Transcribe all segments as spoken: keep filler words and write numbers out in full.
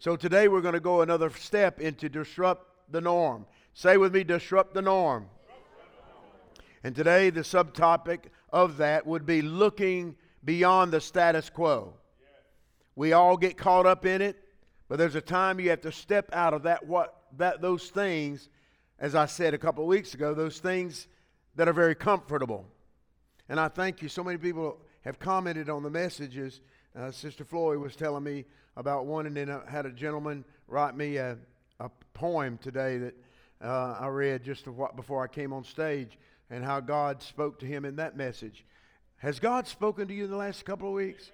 So today we're going to go another step into disrupt the norm. Say with me, disrupt the norm. And today the subtopic of that would be looking beyond the status quo. We all get caught up in it, but there's a time you have to step out of that what that those things, as I said a couple of weeks ago, those things that are very comfortable. And I thank you. So many people have commented on the messages. Uh, Sister Floyd was telling me about one, and then I had a gentleman write me a, a poem today that uh, I read just a, before I came on stage, and how God spoke to him in that message. Has God spoken to you in the last couple of weeks?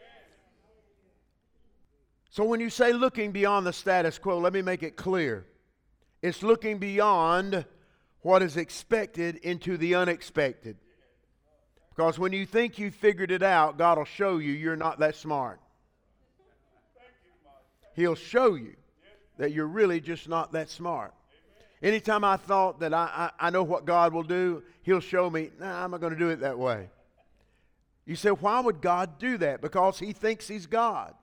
So when you say looking beyond the status quo, let me make it clear. It's looking beyond what is expected into the unexpected. Because when you think you've figured it out, God will show you you're not that smart. He'll show you that you're really just not that smart. Anytime I thought that I, I, I know what God will do, He'll show me, nah, I'm not going to do it that way. You say, why would God do that? Because He thinks He's God.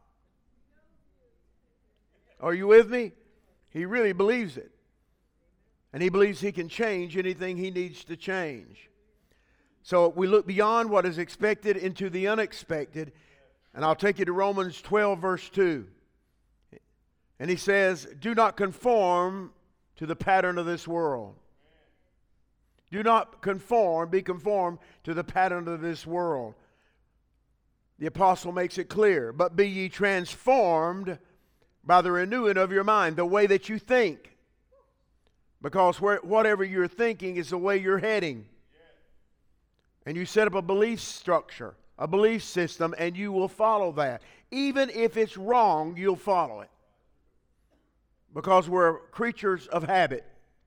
Are you with me? He really believes it. And He believes He can change anything He needs to change. So we look beyond what is expected into the unexpected. And I'll take you to Romans twelve, verse two. And he says, do not conform to the pattern of this world. Do not conform, be conformed to the pattern of this world. The apostle makes it clear. But be ye transformed by the renewing of your mind, the way that you think. Because where, whatever you're thinking is the way you're heading. And you set up a belief structure, a belief system, and you will follow that. Even if it's wrong, you'll follow it. Because we're creatures of habit.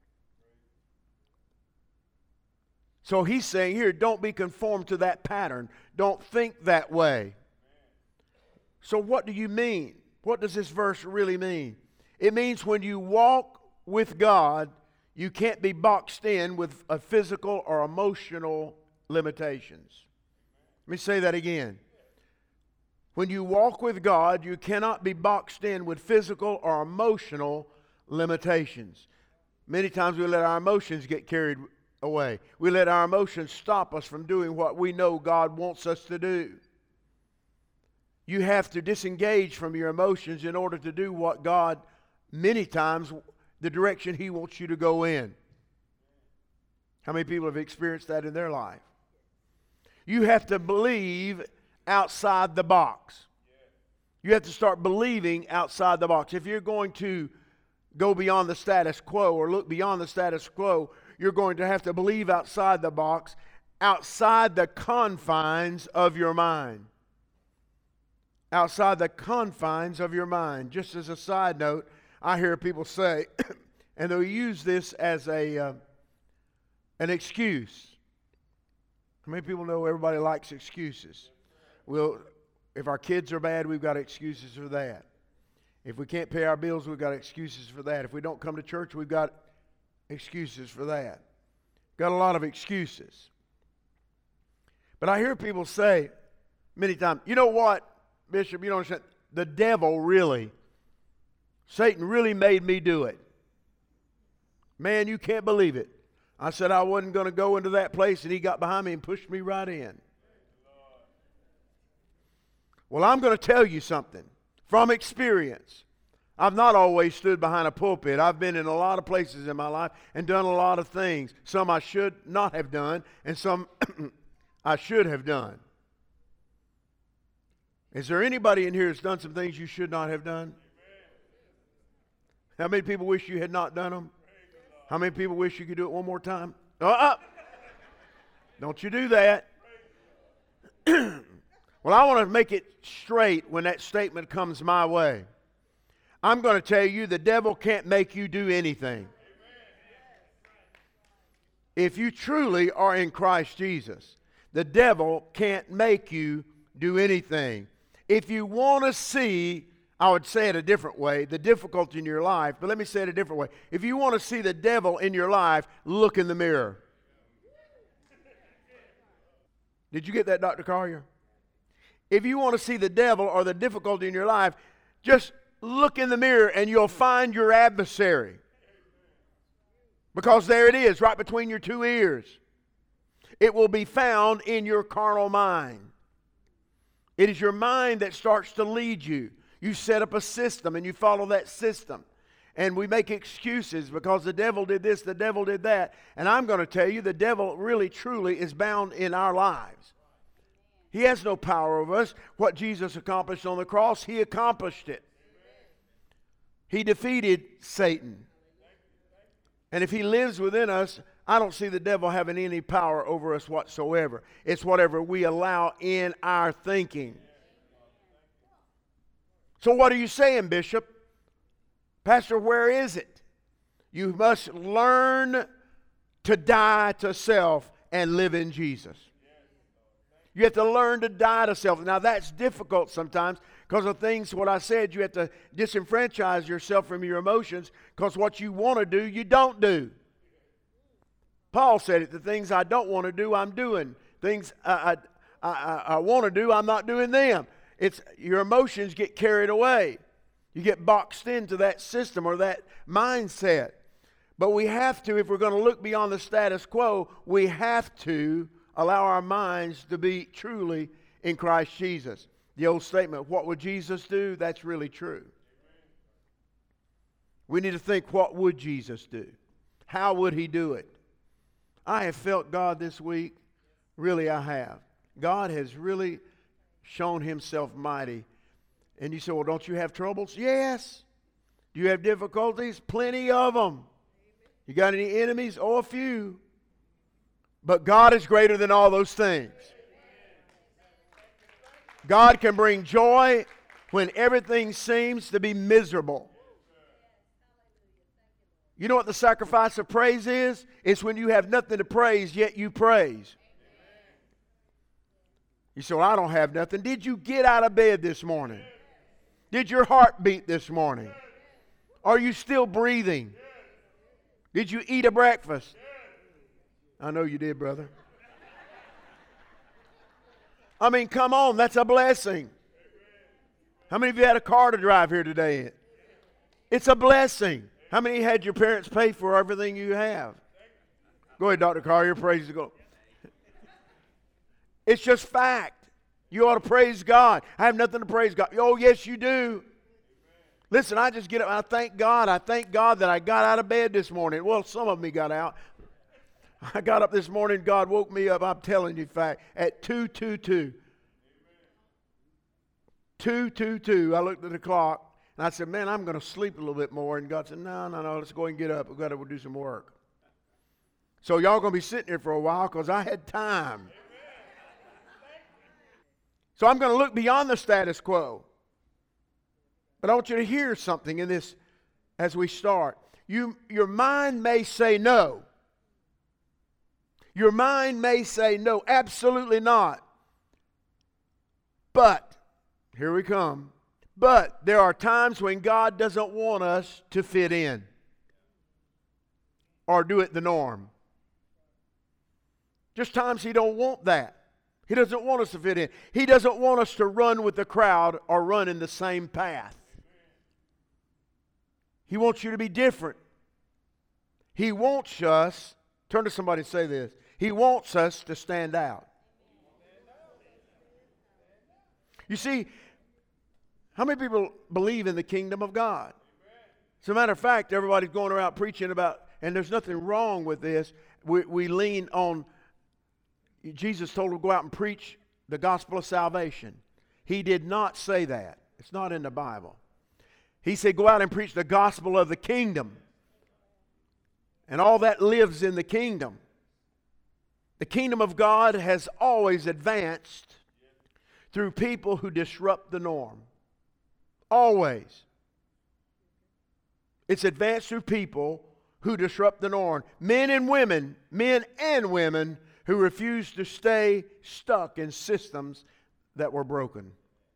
So he's saying here, don't be conformed to that pattern. Don't think that way. So what do you mean? What does this verse really mean? It means when you walk with God, you can't be boxed in with a physical or emotional limitations. Let me say that again. When you walk with God, you cannot be boxed in with physical or emotional limitations. Many times we let our emotions get carried away. We let our emotions stop us from doing what we know God wants us to do. You have to disengage from your emotions in order to do what God, many times, the direction He wants you to go in. How many people have experienced that in their life? You have to believe outside the box. You have to start believing outside the box. If you're going to go beyond the status quo or look beyond the status quo, you're going to have to believe outside the box, outside the confines of your mind. Outside the confines of your mind. Just as a side note, I hear people say, and they'll use this as a uh, an excuse. How many people know everybody likes excuses? Well, if our kids are bad, we've got excuses for that. If we can't pay our bills, we've got excuses for that. If we don't come to church, we've got excuses for that. Got a lot of excuses. But I hear people say many times, you know what, Bishop, you don't understand. The devil really, Satan really made me do it. Man, you can't believe it. I said I wasn't going to go into that place, and he got behind me and pushed me right in. Well, I'm going to tell you something from experience. I've not always stood behind a pulpit. I've been in a lot of places in my life and done a lot of things. Some I should not have done, and some I should have done. Is there anybody in here that's done some things you should not have done? How many people wish you had not done them? How many people wish you could do it one more time? Uh-uh. Don't you do that. Well, I want to make it straight when that statement comes my way. I'm going to tell you the devil can't make you do anything. If you truly are in Christ Jesus, the devil can't make you do anything. If you want to see, I would say it a different way, the difficulty in your life, but let me say it a different way. If you want to see the devil in your life, look in the mirror. Did you get that, Doctor Collier? If you want to see the devil or the difficulty in your life, just look in the mirror and you'll find your adversary. Because there it is, right between your two ears. It will be found in your carnal mind. It is your mind that starts to lead you. You set up a system and you follow that system. And we make excuses because the devil did this, the devil did that. And I'm going to tell you, the devil really, truly is bound in our lives. He has no power over us. What Jesus accomplished on the cross, He accomplished it. He defeated Satan. And if He lives within us, I don't see the devil having any power over us whatsoever. It's whatever we allow in our thinking. So what are you saying, Bishop? Pastor, where is it? You must learn to die to self and live in Jesus. You have to learn to die to self. Now that's difficult sometimes because of things, what I said, you have to disenfranchise yourself from your emotions because what you want to do, you don't do. Paul said it, the things I don't want to do, I'm doing. Things I, I, I, I want to do, I'm not doing them. It's your emotions get carried away. You get boxed into that system or that mindset. But we have to, if we're going to look beyond the status quo, we have to allow our minds to be truly in Christ Jesus. The old statement, what would Jesus do? That's really true. We need to think, what would Jesus do? How would He do it? I have felt God this week. Really, I have. God has really shown Himself mighty. And you say, well, don't you have troubles? Yes. Do you have difficulties? Plenty of them. You got any enemies? Oh, a few. But God is greater than all those things. God can bring joy when everything seems to be miserable. You know what the sacrifice of praise is? It's when you have nothing to praise, yet you praise. You say, well, I don't have nothing. Did you get out of bed this morning? Did your heart beat this morning? Are you still breathing? Did you eat a breakfast? I know you did, brother. I mean, come on, that's a blessing. How many of you had a car to drive here today? It's a blessing. How many had your parents pay for everything you have? Go ahead, Doctor Collier, praise the Lord. It's just fact. You ought to praise God. I have nothing to praise God. Oh, yes, you do. Listen, I just get up and I thank God. I thank God that I got out of bed this morning. Well, some of me got out. I got up this morning, God woke me up, I'm telling you, fact, at two twenty-two. two twenty-two, I looked at the clock, and I said, man, I'm going to sleep a little bit more. And God said, no, no, no, let's go and get up. We've got to do some work. So y'all going to be sitting here for a while because I had time. So I'm going to look beyond the status quo. But I want you to hear something in this as we start. You, your mind may say no. Your mind may say no, absolutely not. But, here we come. But there are times when God doesn't want us to fit in or do it the norm. Just times He don't want that. He doesn't want us to fit in. He doesn't want us to run with the crowd or run in the same path. He wants you to be different. He wants us, turn to somebody and say this, He wants us to stand out. You see, how many people believe in the kingdom of God? As a matter of fact, everybody's going around preaching about, and there's nothing wrong with this, we, we lean on, Jesus told them to go out and preach the gospel of salvation. He did not say that. It's not in the Bible. He said go out and preach the gospel of the kingdom. And all that lives in the kingdom. The kingdom of God has always advanced through people who disrupt the norm. Always. It's advanced through people who disrupt the norm. Men and women, men and women who refuse to stay stuck in systems that were broken.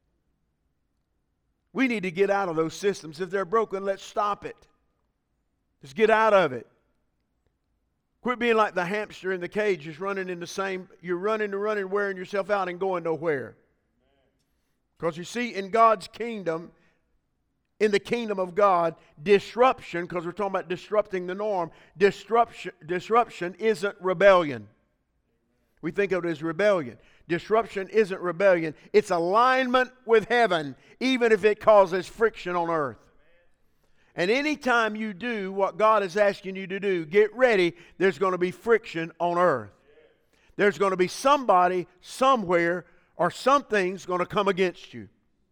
We need to get out of those systems. If they're broken, let's stop it. Just get out of it. Quit being like the hamster in the cage, just running in the same, you're running and running, wearing yourself out and going nowhere. Because you see, in God's kingdom, in the kingdom of God, disruption, because we're talking about disrupting the norm, disruption, disruption isn't rebellion. We think of it as rebellion. Disruption isn't rebellion. It's alignment with heaven, even if it causes friction on earth. And anytime you do what God is asking you to do, get ready, there's going to be friction on earth. There's going to be somebody, somewhere, or something's going to come against you.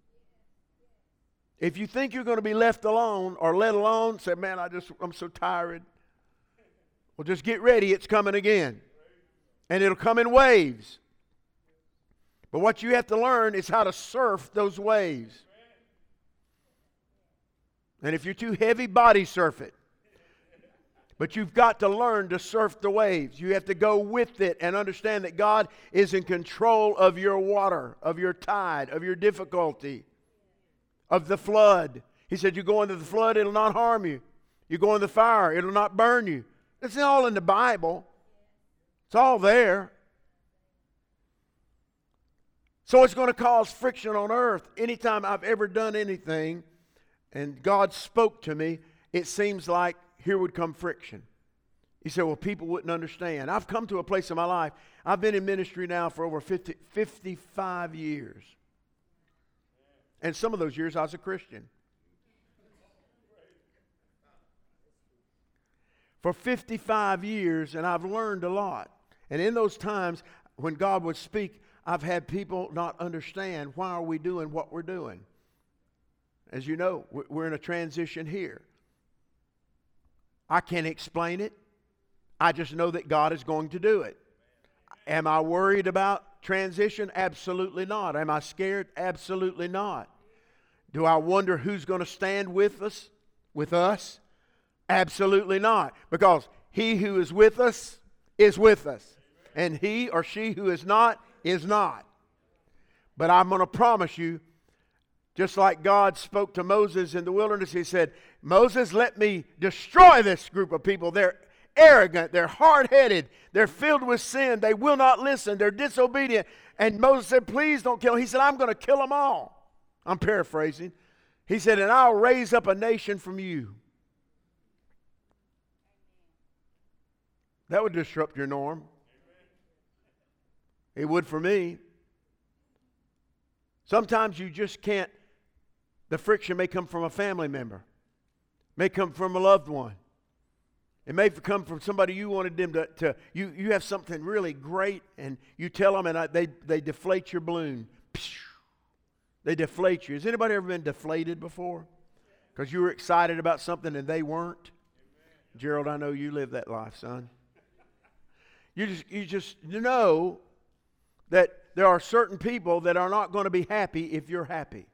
If you think you're going to be left alone or let alone, say, man, I just, I'm so tired. Well, just get ready. It's coming again. And it'll come in waves. But what you have to learn is how to surf those waves. And if you're too heavy, body surf it. But you've got to learn to surf the waves. You have to go with it and understand that God is in control of your water, of your tide, of your difficulty, of the flood. He said, you go into the flood, it'll not harm you. You go in the fire, it'll not burn you. It's all in the Bible. It's all there. So it's going to cause friction on earth. Anytime I've ever done anything and God spoke to me, it seems like here would come friction. He said, well, people wouldn't understand. I've come to a place in my life. I've been in ministry now for over fifty, fifty-five years. And some of those years I was a Christian. For fifty-five years, and I've learned a lot. And in those times, when God would speak, I've had people not understand why are we doing what we're doing. As you know, we're in a transition here. I can't explain it. I just know that God is going to do it. Am I worried about transition? Absolutely not. Am I scared? Absolutely not. Do I wonder who's going to stand with us? With us? Absolutely not. Because he who is with us is with us. And he or she who is not is not. But I'm going to promise you, just like God spoke to Moses in the wilderness, he said, Moses, let me destroy this group of people. They're arrogant. They're hard-headed. They're filled with sin. They will not listen. They're disobedient. And Moses said, please don't kill them. He said, I'm going to kill them all. I'm paraphrasing. He said, and I'll raise up a nation from you. That would disrupt your norm. It would for me. Sometimes you just can't. The friction may come from a family member. May come from a loved one. It may come from somebody you wanted them to, to you, you have something really great and you tell them and I, they, they deflate your balloon. They deflate you. Has anybody ever been deflated before? Because you were excited about something and they weren't? Amen. Gerald, I know you live that life, son. You just, you just know that there are certain people that are not going to be happy if you're happy.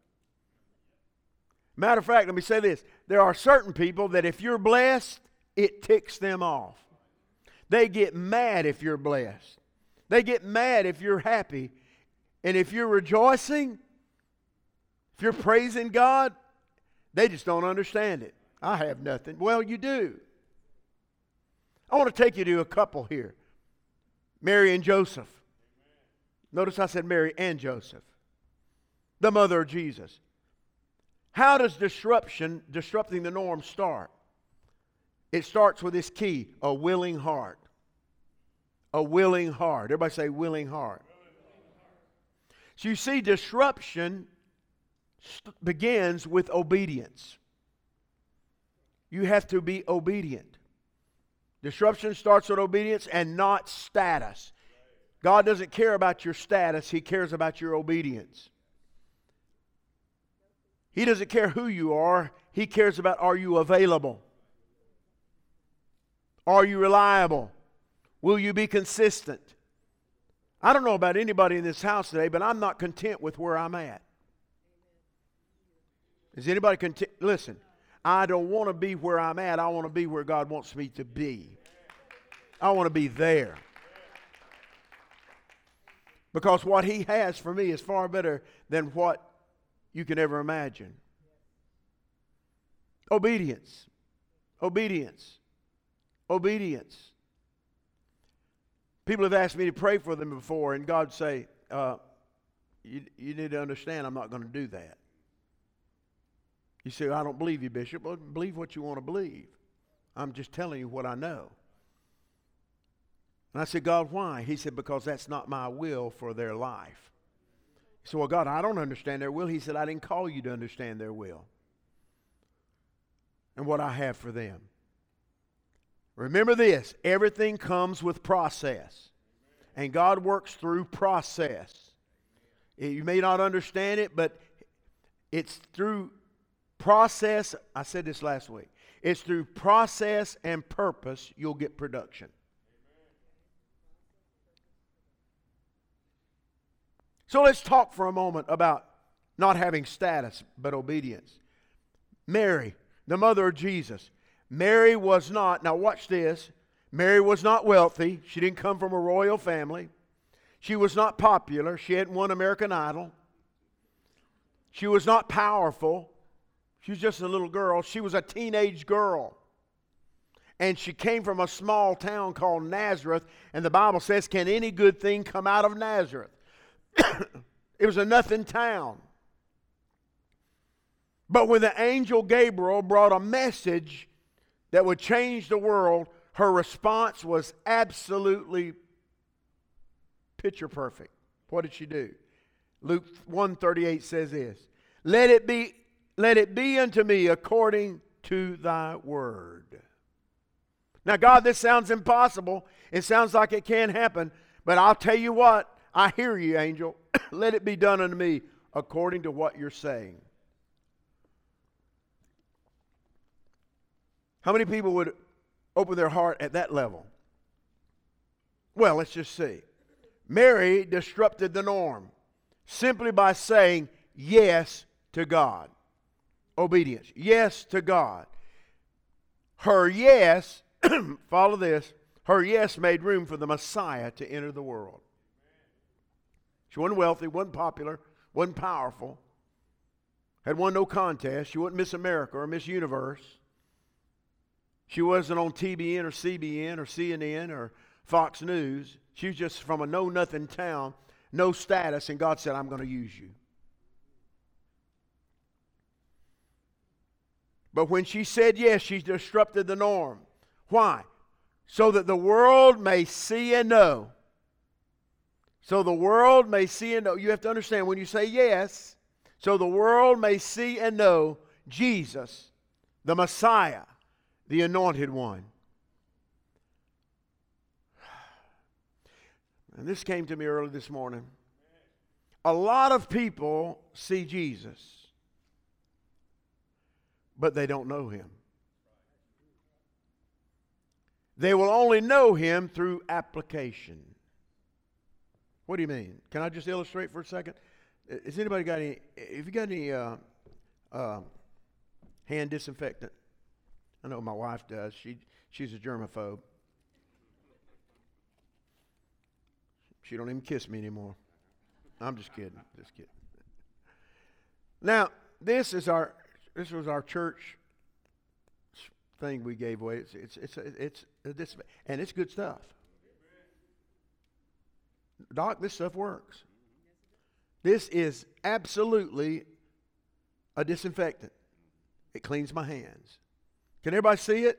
Matter of fact, let me say this. There are certain people that if you're blessed, it ticks them off. They get mad if you're blessed. They get mad if you're happy. And if you're rejoicing, if you're praising God, they just don't understand it. I have nothing. Well, you do. I want to take you to a couple here. Mary and Joseph. Notice I said Mary and Joseph. The mother of Jesus. How does disruption, disrupting the norm start? It starts with this key, a willing heart. A willing heart. Everybody say willing heart. So you see, disruption st- begins with obedience. You have to be obedient. Disruption starts with obedience and not status. God doesn't care about your status. He cares about your obedience. He doesn't care who you are. He cares about, are you available? Are you reliable? Will you be consistent? I don't know about anybody in this house today, but I'm not content with where I'm at. Is anybody content? Listen, I don't want to be where I'm at. I want to be where God wants me to be. I want to be there. Because what He has for me is far better than what you can ever imagine. Obedience. Obedience. Obedience. People have asked me to pray for them before, and God say, uh, you, you need to understand I'm not going to do that. You say, I don't believe you, Bishop. Well, believe what you want to believe. I'm just telling you what I know. And I said, God, why? He said, because that's not my will for their life. He said, well, God, I don't understand their will. He said, I didn't call you to understand their will and what I have for them. Remember this, everything comes with process. And God works through process. You may not understand it, but it's through process. I said this last week. It's through process and purpose you'll get production. So let's talk for a moment about not having status, but obedience. Mary, the mother of Jesus. Mary was not, now watch this, Mary was not wealthy. She didn't come from a royal family. She was not popular. She hadn't won American Idol. She was not powerful. She was just a little girl. She was a teenage girl. And she came from a small town called Nazareth. And the Bible says, can any good thing come out of Nazareth? It was a nothing town. But when the angel Gabriel brought a message that would change the world, her response was absolutely picture perfect. What did she do? Luke one thirty-eight says this, Let it be, let it be unto me according to thy word. Now, God, this sounds impossible. It sounds like it can't happen. But I'll tell you what, I hear you, angel. Let it be done unto me according to what you're saying. How many people would open their heart at that level? Well, let's just see. Mary disrupted the norm simply by saying yes to God. Obedience. Yes to God. Her yes, follow this, her yes made room for the Messiah to enter the world. She wasn't wealthy, wasn't popular, wasn't powerful, had won no contest. She wasn't Miss America or Miss Universe. She wasn't on T B N or C B N or C N N or Fox News. She was just from a know-nothing town, no status, and God said, I'm going to use you. But when she said yes, she disrupted the norm. Why? So that the world may see and know. So the world may see and know. You have to understand, when you say yes, so the world may see and know Jesus, the Messiah, the Anointed One. And this came to me early this morning. A lot of people see Jesus, but they don't know Him. They will only know Him through application. What do you mean? Can I just illustrate for a second? Has anybody got any, have you got any uh, uh, hand disinfectant? I know my wife does. She, she's a germaphobe. She don't even kiss me anymore. I'm just kidding. Just kidding. Now, this is our, this was our church thing we gave away. It's, it's, it's, it's, it's and it's good stuff. Doc, this stuff works. This is absolutely a disinfectant. It cleans my hands. Can everybody see it?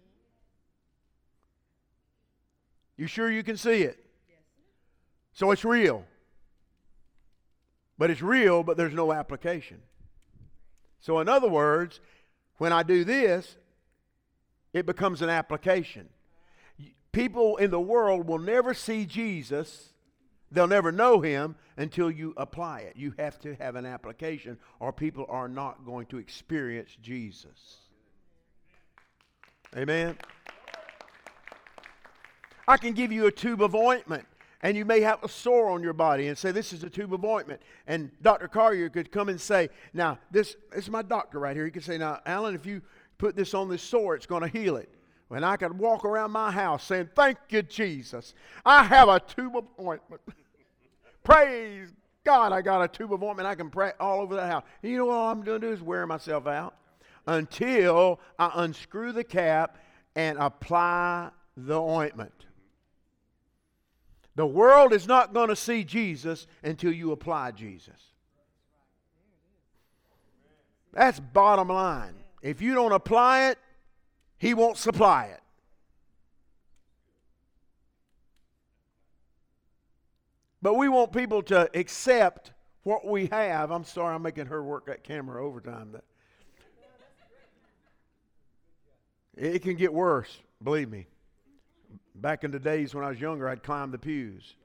You sure you can see it? So it's real. But it's real, but there's no application. So in other words, when I do this, it becomes an application. People in the world will never see Jesus. They'll never know Him until you apply it. You have to have an application, or people are not going to experience Jesus. Amen? I can give you a tube of ointment, and you may have a sore on your body and say, this is a tube of ointment. And Doctor Carrier could come and say, now, this, this is my doctor right here. He could say, now, Alan, if you put this on this sore, it's going to heal it. And I could walk around my house saying, thank you, Jesus. I have a tube of ointment. Praise God, I got a tube of ointment. I can pray all over the house. And you know what I'm going to do is wear myself out until I unscrew the cap and apply the ointment. The world is not going to see Jesus until you apply Jesus. That's bottom line. If you don't apply it, He won't supply it. But we want people to accept what we have. I'm sorry, I'm making her work that camera overtime. It can get worse, believe me. Back in the days when I was younger, I'd climb the pews.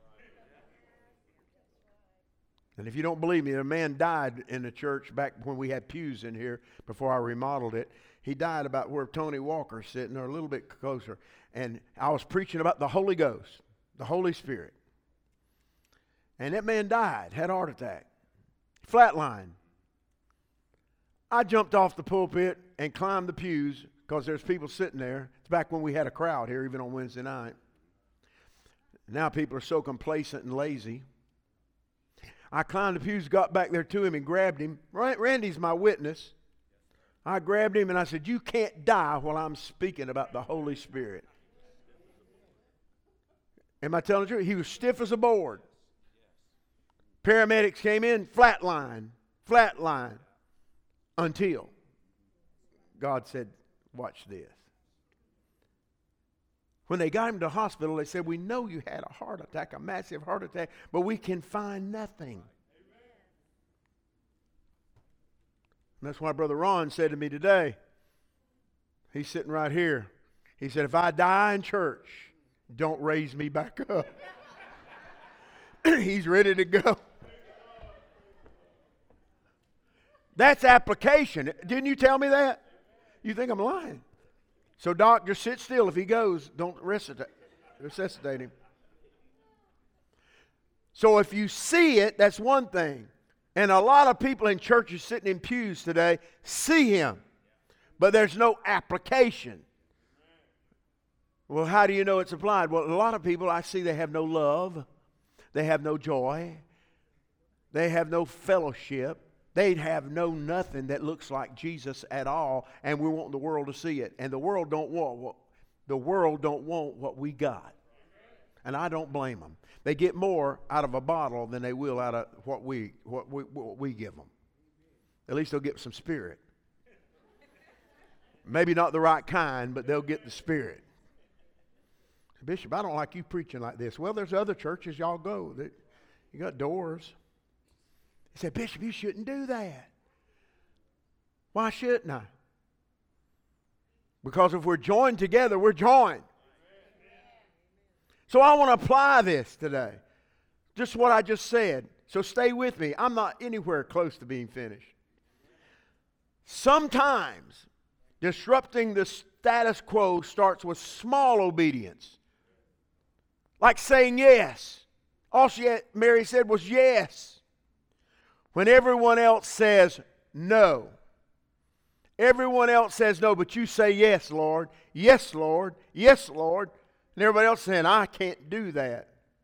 And if you don't believe me, a man died in the church back when we had pews in here before I remodeled it. He died about where Tony Walker's sitting, or a little bit closer. And I was preaching about the Holy Ghost, the Holy Spirit. And that man died, had a heart attack, flatlined. I jumped off the pulpit and climbed the pews because there's people sitting there. It's back when we had a crowd here, even on Wednesday night. Now people are so complacent and lazy. I climbed the pews, got back there to him and grabbed him. Randy's my witness. I grabbed him and I said, you can't die while I'm speaking about the Holy Spirit. Am I telling the truth? He was stiff as a board. Paramedics came in, flatline, flatline, until God said, watch this. When they got him to the hospital, they said, we know you had a heart attack, a massive heart attack, but we can find nothing. And that's why Brother Ron said to me today, he's sitting right here. He said, if I die in church, don't raise me back up. He's ready to go. That's application. Didn't you tell me that? You think I'm lying. So, Doc, just sit still. If he goes, don't resuscitate, resuscitate him. So if you see it, that's one thing. And a lot of people in churches sitting in pews today see him, but there's no application. Well, how do you know it's applied? Well, a lot of people I see, they have no love. They have no joy. They have no fellowship. They'd have no nothing that looks like Jesus at all, and we want the world to see it. And the world don't want what the world don't want what we got. And I don't blame them. They get more out of a bottle than they will out of what we what we what we give them. At least they'll get some spirit. Maybe not the right kind, but they'll get the spirit. Bishop, I don't like you preaching like this. Well, there's other churches y'all go that you got doors. He said, Bishop, you shouldn't do that. Why shouldn't I? Because if we're joined together, we're joined. So I want to apply this today. Just what I just said. So stay with me. I'm not anywhere close to being finished. Sometimes disrupting the status quo starts with small obedience. Like saying yes. All she had, Mary said was yes. When everyone else says no. Everyone else says no, but you say yes, Lord. Yes, Lord. Yes, Lord. And everybody else saying, I can't do that.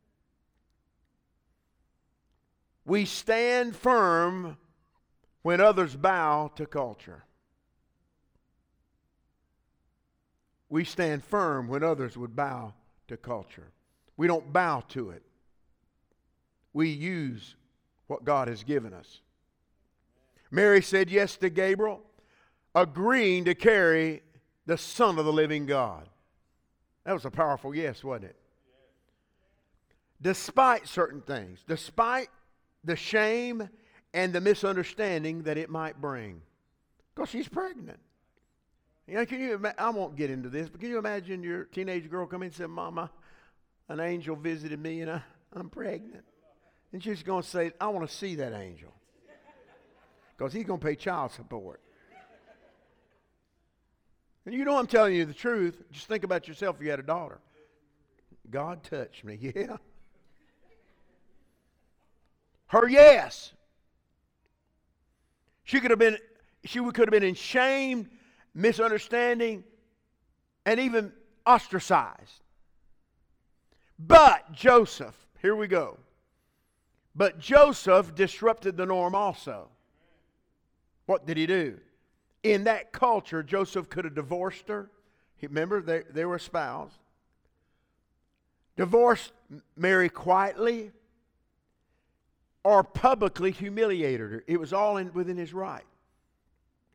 We stand firm when others bow to culture. We stand firm when others would bow to culture. We don't bow to it. We use what God has given us. Mary said yes to Gabriel, agreeing to carry the Son of the living God. That was a powerful yes, wasn't it? Despite certain things, despite the shame and the misunderstanding that it might bring. Because she's pregnant. You know, can you? I won't get into this, but can you imagine your teenage girl come in and say, Mama, an angel visited me and I, I'm pregnant. And she's going to say, I want to see that angel. Because he's going to pay child support. And you know I'm telling you the truth. Just think about yourself if you had a daughter. God touched me. Yeah. Her yes. She could have been, she could have been in shame, misunderstanding, and even ostracized. But Joseph, here we go. But Joseph disrupted the norm also. What did he do? In that culture, Joseph could have divorced her. Remember, they, they were espoused. Divorced Mary quietly or publicly humiliated her. It was all in, within his right.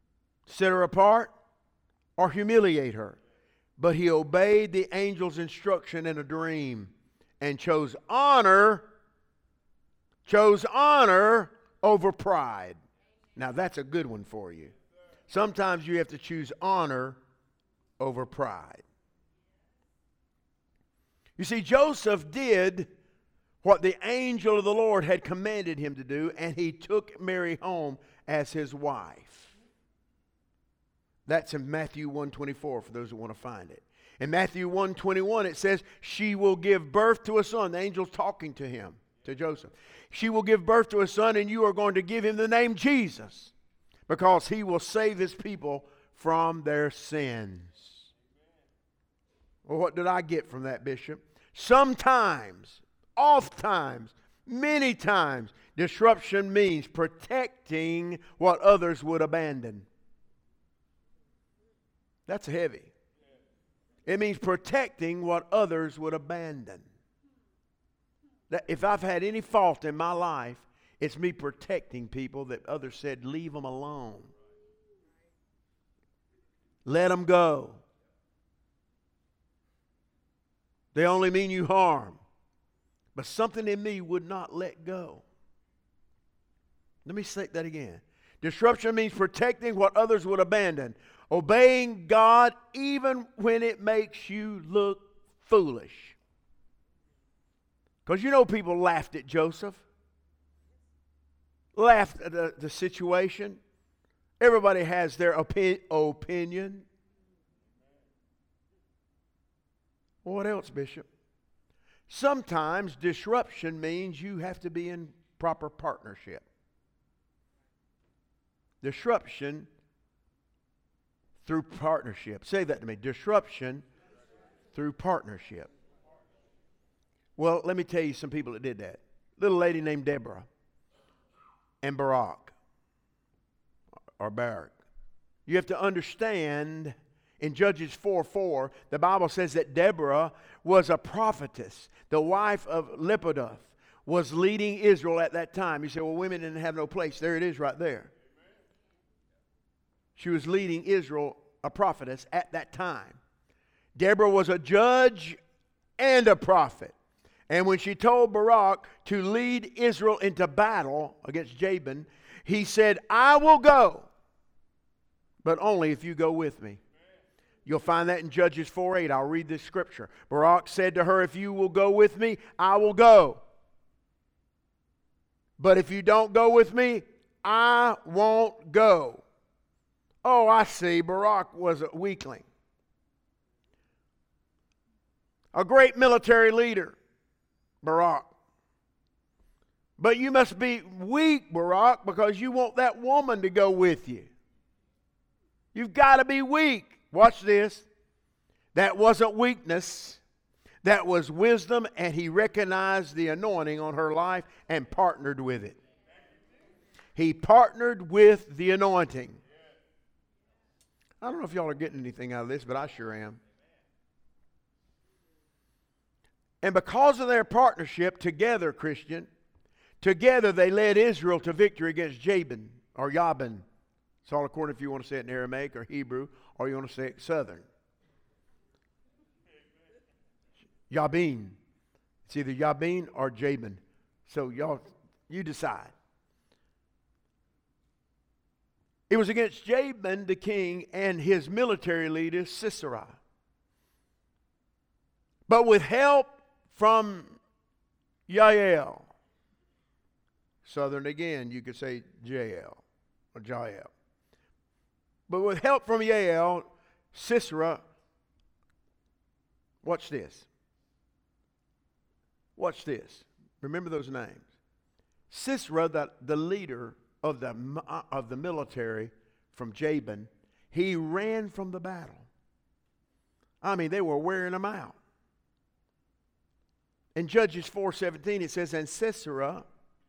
set her apart, or humiliate her. But he obeyed the angel's instruction in a dream and chose honor, chose honor over pride. Now that's a good one for you. Sometimes you have to choose honor over pride. You see, Joseph did what the angel of the Lord had commanded him to do, and he took Mary home as his wife. That's in Matthew one twenty-four for those who want to find it. In Matthew one twenty-one it says, she will give birth to a son. The angel's talking to him, to Joseph. She will give birth to a son, and you are going to give him the name Jesus, because he will save his people from their sins. Well, what did I get from that, Bishop? Sometimes, oftentimes, many times, disruption means protecting what others would abandon. That's heavy. It means protecting what others would abandon. That if I've had any fault in my life, it's me protecting people that others said, leave them alone. Let them go. They only mean you harm. But something in me would not let go. Let me say that again. Disruption means protecting what others would abandon. Obeying God even when it makes you look foolish. Because you know people laughed at Joseph. Laughed at the, the situation. Everybody has their opi- opinion. What else, Bishop? Sometimes disruption means you have to be in proper partnership. Disruption through partnership. Say that to me. Disruption through partnership. Well, let me tell you some people that did that. Little lady named Deborah and Barak or Barak. You have to understand, in Judges four four, the Bible says that Deborah was a prophetess. The wife of Lapidoth was leading Israel at that time. You say, well, women didn't have no place. There it is right there. She was leading Israel, a prophetess, at that time. Deborah was a judge and a prophet. And when she told Barak to lead Israel into battle against Jabin, he said, I will go, but only if you go with me. You'll find that in Judges four eight. I'll read this scripture. Barak said to her, if you will go with me, I will go. But if you don't go with me, I won't go. Oh, I see. Barak was a weakling. A great military leader, Barak. But you must be weak, Barak, because you want that woman to go with you. You've got to be weak. Watch this. That wasn't weakness. That was wisdom, and he recognized the anointing on her life and partnered with it. He partnered with the anointing. I don't know if y'all are getting anything out of this, but I sure am. And because of their partnership together, Christian, together they led Israel to victory against Jabin or Jabin. It's all according if you want to say it in Aramaic or Hebrew, or you want to say it Southern. Jabin. It's either Jabin or Jabin. So y'all, you decide. It was against Jabin the king and his military leader Sisera. But with help from Yael. Southern again, you could say Jael or Jael. But with help from Yael, Sisera, watch this. Watch this. Remember those names. Sisera, the, the leader of the, of the military from Jabin, he ran from the battle. I mean, they were wearing him out. In Judges four seventeen, it says, and Sisera,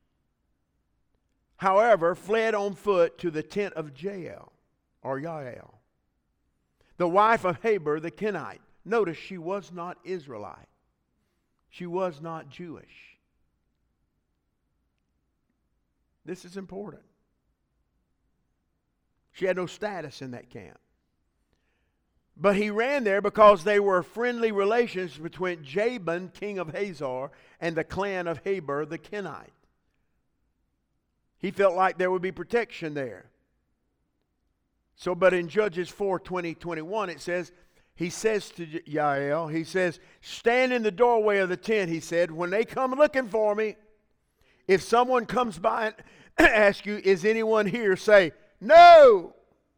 however, fled on foot to the tent of Jael, or Yael, the wife of Heber the Kenite. Notice she was not Israelite. She was not Jewish. This is important. She had no status in that camp. But he ran there because they were friendly relations between Jabin, king of Hazor, and the clan of Heber the Kenite. He felt like there would be protection there. So, but in Judges four, twenty, twenty-one, it says, he says to Yael, he says, stand in the doorway of the tent, he said, when they come looking for me, if someone comes by and asks you, is anyone here, say, no.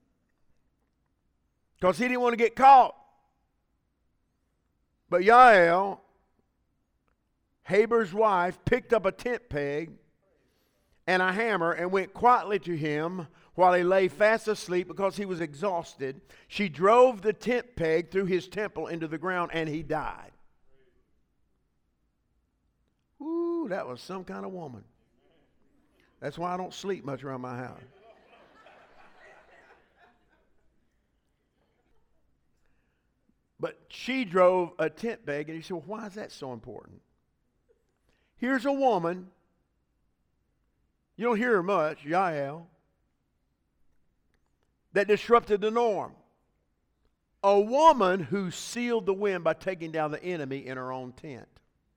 Because he didn't want to get caught. But Yael, Heber's wife, picked up a tent peg and a hammer and went quietly to him while he lay fast asleep because he was exhausted. She drove the tent peg through his temple into the ground and he died. Ooh, that was some kind of woman. That's why I don't sleep much around my house. But she drove a tent peg, and he said, well, why is that so important? Here's a woman, you don't hear her much, Yael, that disrupted the norm. A woman who sealed the wind by taking down the enemy in her own tent.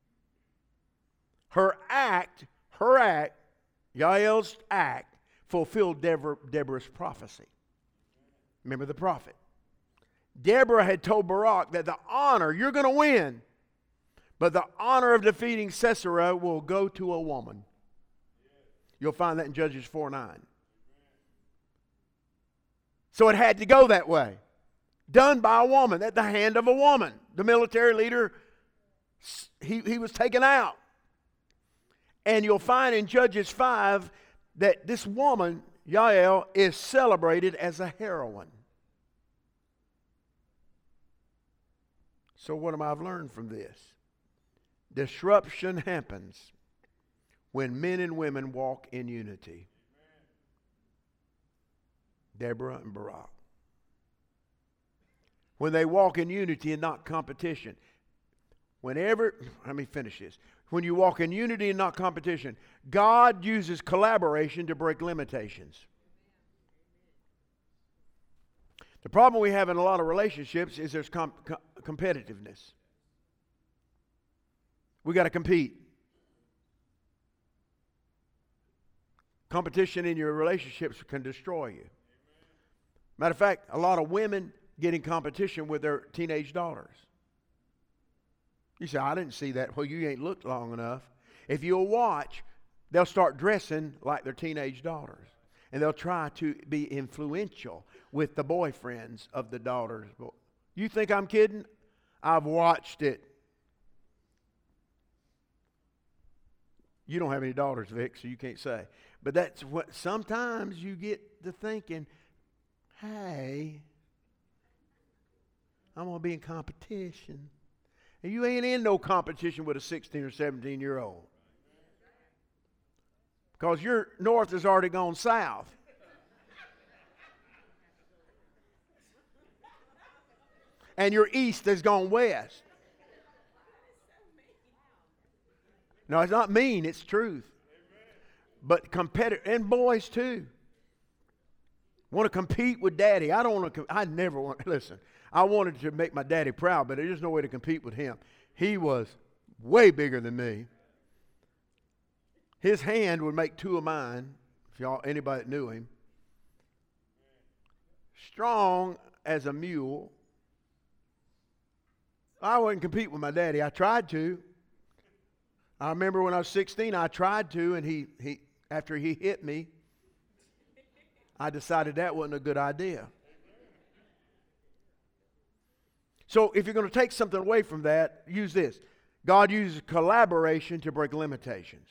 Her act, her act, Yael's act, fulfilled Deborah, Deborah's prophecy. Remember the prophet. Deborah had told Barak that the honor, you're going to win, but the honor of defeating Sisera will go to a woman. You'll find that in Judges four nine. So it had to go that way. Done by a woman, at the hand of a woman. The military leader, he, he was taken out. And you'll find in Judges five that this woman, Yael, is celebrated as a heroine. So what am I I've learned from this? Disruption happens when men and women walk in unity. Deborah and Barak. When they walk in unity and not competition. Whenever, let me finish this. When you walk in unity and not competition, God uses collaboration to break limitations. The problem we have in a lot of relationships is there's com- com- competitiveness. We got to compete. Competition in your relationships can destroy you. Matter of fact, a lot of women get in competition with their teenage daughters. You say, I didn't see that. Well, you ain't looked long enough. If you'll watch, they'll start dressing like their teenage daughters. And they'll try to be influential with the boyfriends of the daughters. You think I'm kidding? I've watched it. You don't have any daughters, Vic, so you can't say. But that's what sometimes you get to thinking, hey, I'm going to be in competition. And you ain't in no competition with a sixteen or seventeen year old. Because your north has already gone south. And your east has gone west. No, it's not mean, it's truth. But competitive, and boys too. Want to compete with daddy. I don't want to, I never want, listen, I wanted to make my daddy proud, but there's just no way to compete with him. He was way bigger than me. His hand would make two of mine, if y'all, anybody that knew him. Strong as a mule. I wouldn't compete with my daddy. I tried to. I remember when I was sixteen, I tried to, and he, he after he hit me, I decided that wasn't a good idea. So if you're going to take something away from that, use this. God uses collaboration to break limitations.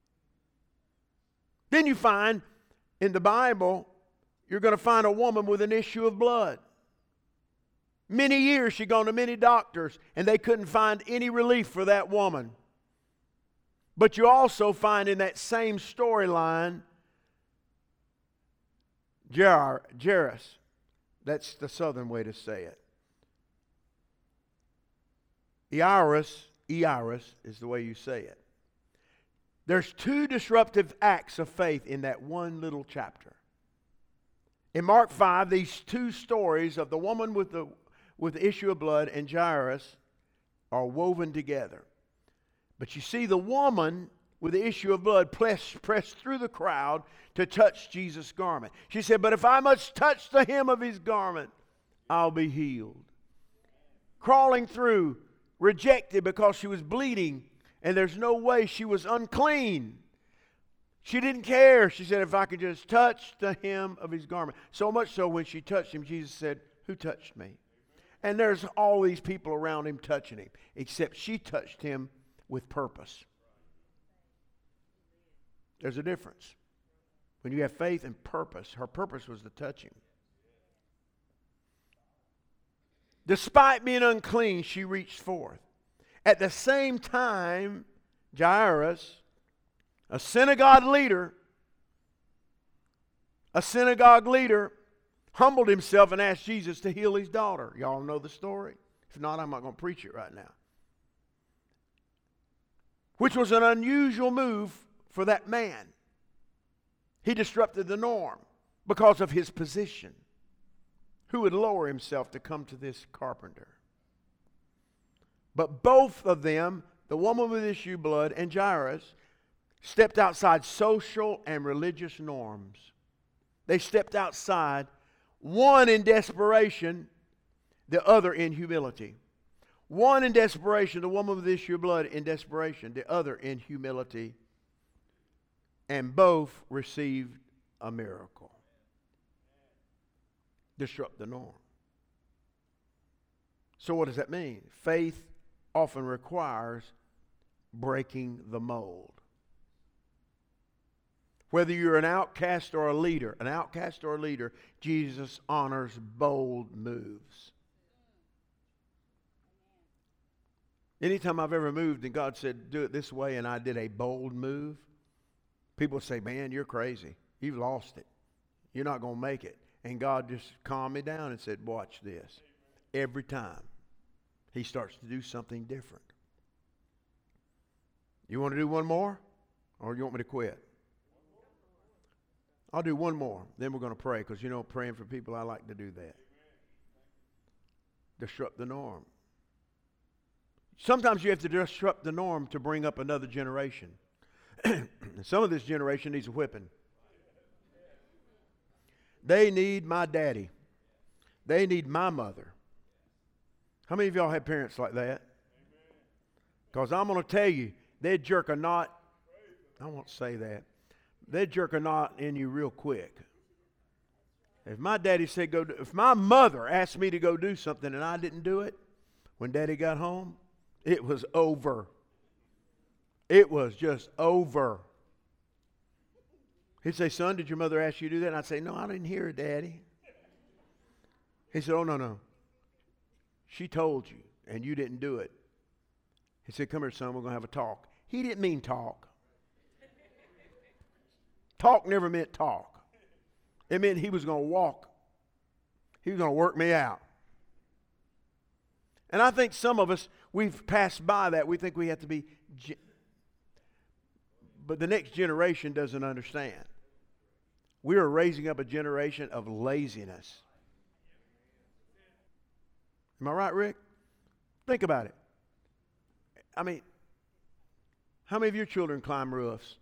Then you find in the Bible, you're going to find a woman with an issue of blood. Many years she'd gone to many doctors, and they couldn't find any relief for that woman. But you also find in that same storyline, Jair, Jairus. That's the southern way to say it. Jairus, Jairus is the way you say it. There's two disruptive acts of faith in that one little chapter. In Mark five, these two stories of the woman with the, with the issue of blood and Jairus are woven together. But you see, the woman with the issue of blood pressed, pressed through the crowd to touch Jesus' garment. She said, but if I must touch the hem of his garment, I'll be healed. Crawling through, rejected because she was bleeding, and there's no way, she was unclean. She didn't care. She said, if I could just touch the hem of his garment. So much so when she touched him, Jesus said, who touched me? And there's all these people around him touching him, except she touched him with purpose. There's a difference. When you have faith and purpose, her purpose was to touch him. Despite being unclean, she reached forth. At the same time, Jairus, a synagogue leader, a synagogue leader humbled himself and asked Jesus to heal his daughter. Y'all know the story? If not, I'm not going to preach it right now. Which was an unusual move for that man. He disrupted the norm because of his position. Who would lower himself to come to this carpenter? But both of them, the woman with issue of blood and Jairus, stepped outside social and religious norms. They stepped outside, one in desperation, the other in humility. One in desperation, the woman with the issue of blood in desperation, the other in humility. And both received a miracle. Disrupt the norm. So what does that mean? Faith often requires breaking the mold. Whether you're an outcast or a leader, an outcast or a leader, Jesus honors bold moves. Anytime I've ever moved and God said, do it this way, and I did a bold move, people say, man, you're crazy. You've lost it. You're not going to make it. And God just calmed me down and said, watch this. Every time he starts to do something different. You want to do one more? Or you want me to quit? I'll do one more. Then we're going to pray, because you know, praying for people, I like to do that. Disrupt the norm. Sometimes you have to disrupt the norm to bring up another generation. Some of this generation needs a whipping. They need my daddy. They need my mother. How many of y'all have parents like that? Because I'm going to tell you, they'd jerk a knot. I won't say that. They'd jerk a knot in you real quick. If my daddy said go do, if my mother asked me to go do something and I didn't do it, when daddy got home, it was over. It was just over. He'd say, son, did your mother ask you to do that? And I'd say, no, I didn't hear her, Daddy. He said, oh, no, no. She told you, and you didn't do it. He said, come here, son, we're going to have a talk. He didn't mean talk. Talk never meant talk. It meant he was going to walk. He was going to work me out. And I think some of us, we've passed by that. We think we have to be... Ge- but the next generation doesn't understand. We are raising up a generation of laziness. Am I right, Rick? Think about it. I mean, how many of your children climb roofs?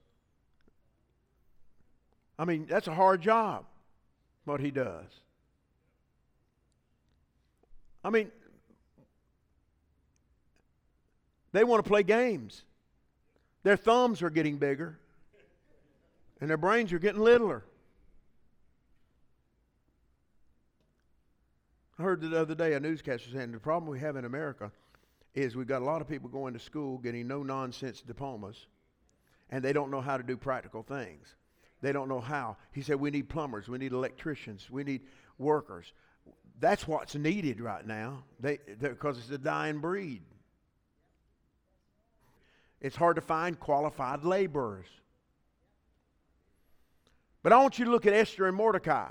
I mean, that's a hard job, what he does. I mean, they want to play games. Their thumbs are getting bigger, and their brains are getting littler. I heard the other day a newscaster saying the problem we have in America is we've got a lot of people going to school getting no-nonsense diplomas, and they don't know how to do practical things. They don't know how. He said we need plumbers, we need electricians, we need workers. That's what's needed right now, they because it's a dying breed. It's hard to find qualified laborers. But I want you to look at Esther and Mordecai.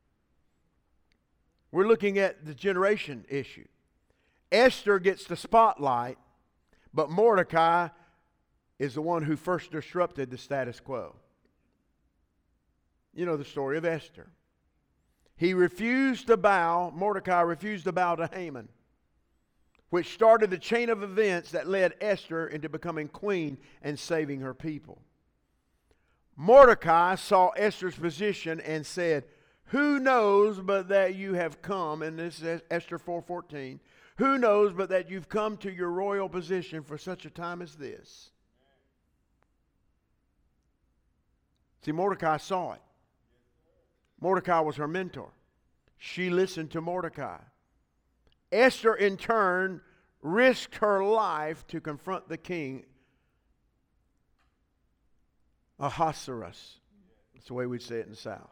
We're looking at the generation issue. Esther gets the spotlight, but Mordecai is the one who first disrupted the status quo. You know the story of Esther. He refused to bow, Mordecai refused to bow to Haman, which started the chain of events that led Esther into becoming queen and saving her people. Mordecai saw Esther's position and said, "Who knows but that you have come," and this is Esther four fourteen, "who knows but that you've come to your royal position for such a time as this?" See, Mordecai saw it. Mordecai was her mentor. She listened to Mordecai. Esther, in turn, risked her life to confront the king, Ahasuerus. That's the way we say it in the South.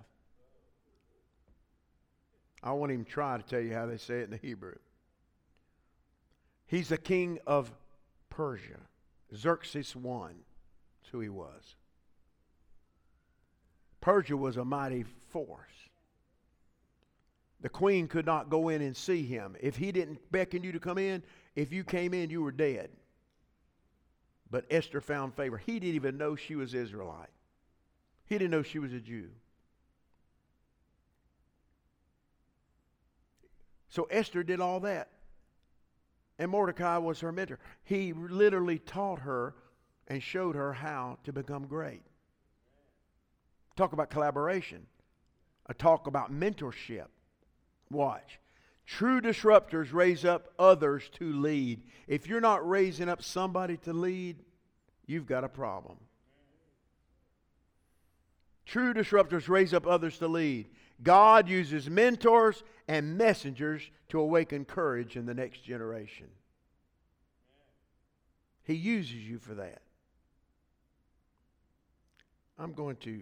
I won't even try to tell you how they say it in the Hebrew. He's the king of Persia. Xerxes the First. That's who he was. Persia was a mighty force. The queen could not go in and see him. If he didn't beckon you to come in, if you came in, you were dead. But Esther found favor. He didn't even know she was Israelite. He didn't know she was a Jew. So Esther did all that. And Mordecai was her mentor. He literally taught her and showed her how to become great. Talk about collaboration. A talk about mentorship. Watch. True disruptors raise up others to lead. If you're not raising up somebody to lead, you've got a problem. True disruptors raise up others to lead. God uses mentors and messengers to awaken courage in the next generation. He uses you for that. I'm going to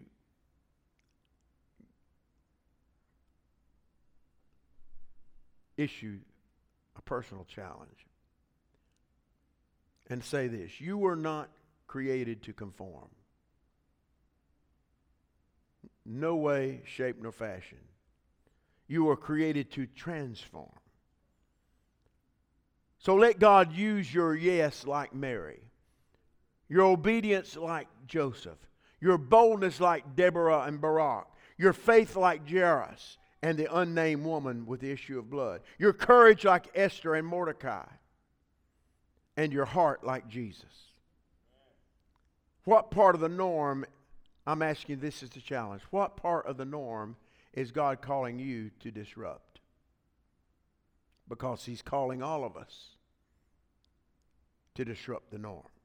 issue a personal challenge and say this: you were not created to conform. No way, shape, nor fashion. You were created to transform. So let God use your yes like Mary, your obedience like Joseph, your boldness like Deborah and Barak, your faith like Jairus and the unnamed woman with the issue of blood, your courage like Esther and Mordecai, and your heart like Jesus. What part of the norm, I'm asking, this is the challenge, what part of the norm is God calling you to disrupt? Because He's calling all of us to disrupt the norm.